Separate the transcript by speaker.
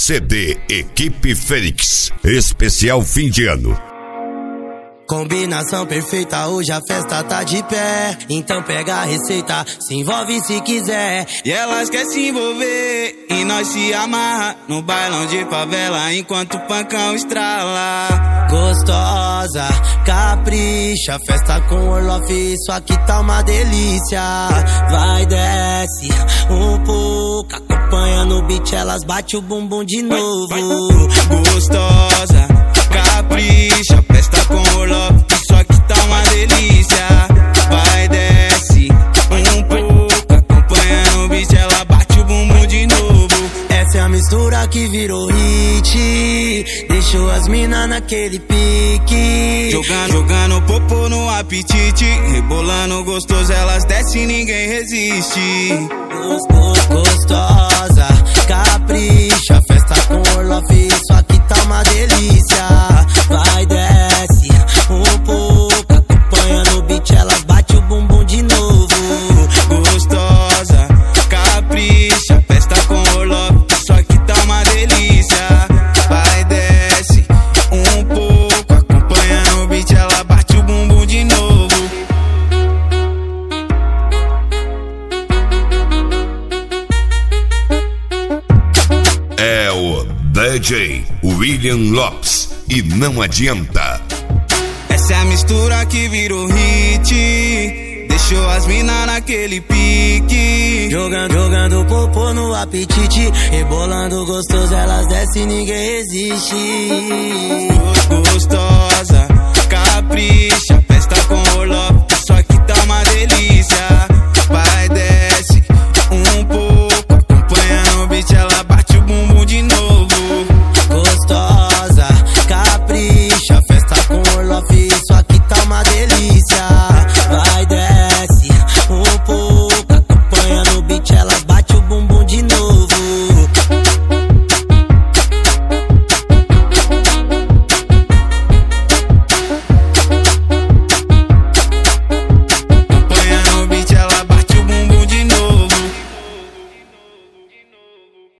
Speaker 1: CD Equipe Fênix, especial fim de ano.
Speaker 2: Combinação perfeita, hoje a festa tá de pé. Então pega a receita, se envolve se quiser.
Speaker 3: E elas querem se envolver e nós se amarra no bailão de favela enquanto o pancão estrala.
Speaker 2: Gostosa, capricha, festa com Orloff, isso aqui tá uma delícia. Vai, desce um pouco, acompanha no beat, elas bate o bumbum de novo.
Speaker 3: Gostosa, capricha, festa com Orloff, isso aqui tá uma delícia. Vai, desce um pouco, acompanha no beat, ela bate o bumbum de novo.
Speaker 2: Essa é a mistura que virou hit, deixou as minas naquele pique.
Speaker 3: Jogando popô no apetite, rebolando gostoso, elas descem, ninguém resiste.
Speaker 2: Gostosa, capricha, festa com Orloff, isso aqui tá uma delícia. Vai, desce um pouco, acompanha no beat, elas bate o bumbum de novo.
Speaker 3: Gostosa, capricha, festa com Orloff, isso aqui tá uma delícia. Vai, desce um pouco, acompanha no beat, ela bate o bumbum de novo.
Speaker 1: É o DJ William Lopes e não adianta.
Speaker 3: Essa é a mistura que virou hit, deixou as minas naquele pique.
Speaker 2: Jogando popô no apetite, rebolando gostoso, elas descem, ninguém resiste.
Speaker 3: Gostosa, capricha,